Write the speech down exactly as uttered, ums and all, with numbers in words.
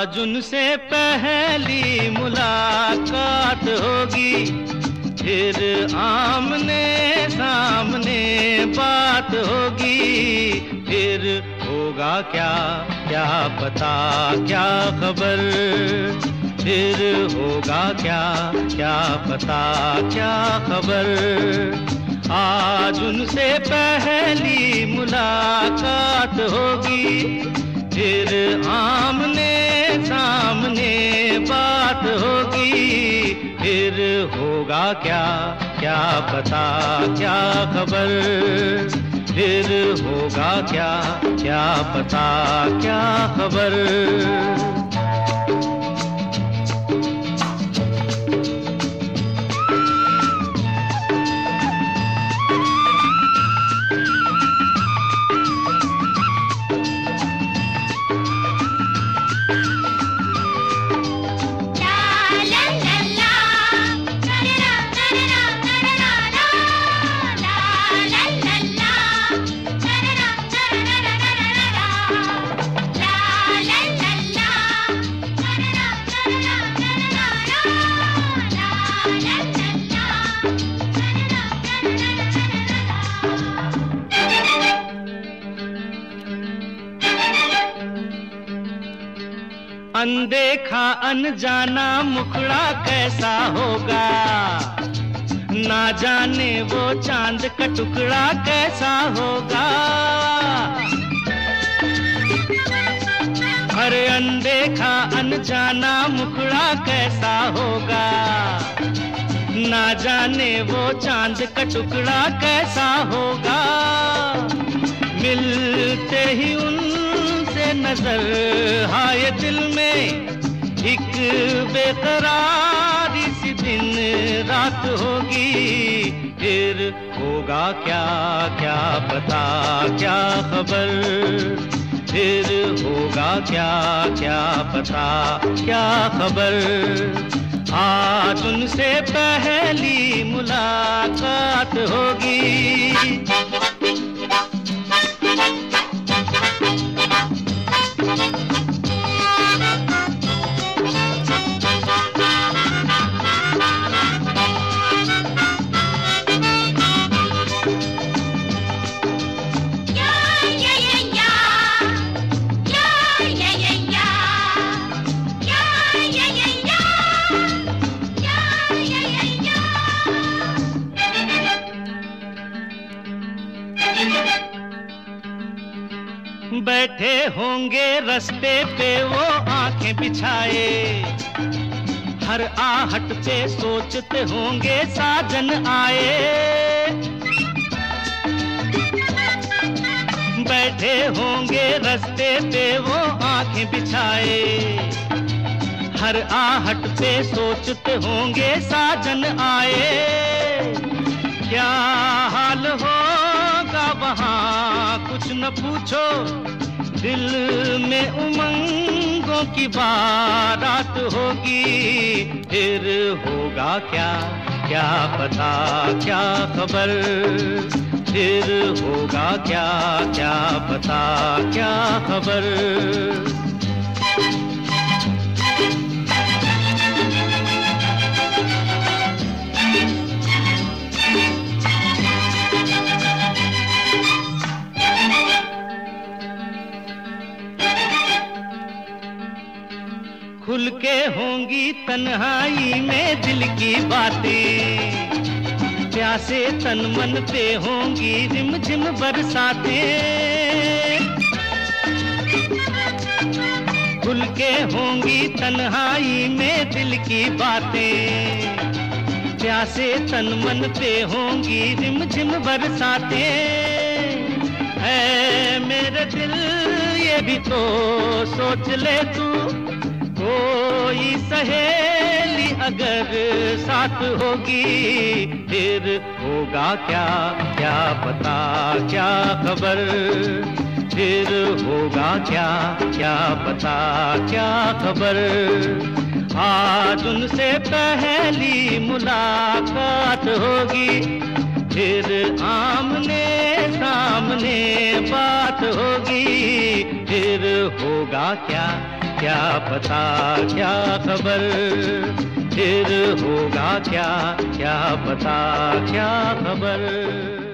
आज उनसे पहली मुलाकात होगी, फिर आमने सामने बात होगी। फिर होगा क्या क्या पता क्या खबर, फिर होगा क्या क्या पता क्या खबर। आज उनसे पहली मुलाकात होगी, फिर आमने सामने बात होगी। फिर होगा क्या क्या पता क्या खबर, फिर होगा क्या क्या पता क्या खबर। अनदेखा अनजाना मुखड़ा कैसा होगा, ना जाने वो चांद का टुकड़ा कैसा होगा। अरे अनदेखा अनजाना मुखड़ा कैसा होगा, ना जाने वो चांद का टुकड़ा कैसा होगा। मिलते ही उनसे नजर आए दिल में एक बेकरारी सी दिन रात होगी। फिर होगा क्या क्या पता क्या खबर, फिर होगा क्या क्या पता क्या खबर। आज उनसे पहली मुलाकात होगी। बैठे होंगे रास्ते पे वो आंखें बिछाए, हर आहट पे सोचते होंगे साजन आए। बैठे होंगे रास्ते पे वो आंखें बिछाए, हर आहट पे सोचते होंगे साजन आए। क्या हाल होगा वहाँ कुछ न पूछो, दिल में उमंगों की बारात होगी। फिर होगा क्या क्या पता क्या खबर, फिर होगा क्या क्या पता क्या खबर। खुल के होंगी तन्हाई में दिल की बातें, प्यासे तन मन पे होंगी रिम झिम बरसातें। खुल के होंगी तन्हाई में दिल की बातें, प्यासे तन मन पे होंगी रिम झिम बरसातें। है मेरे दिल ये भी तो सोच ले तू, कोई सहेली अगर साथ होगी। फिर होगा क्या क्या पता क्या खबर, फिर होगा क्या क्या पता क्या खबर। आज उनसे पहली मुलाकात होगी, फिर आमने सामने बात होगी, फिर होगा क्या क्या पता क्या खबर, फिर होगा क्या क्या पता क्या खबर।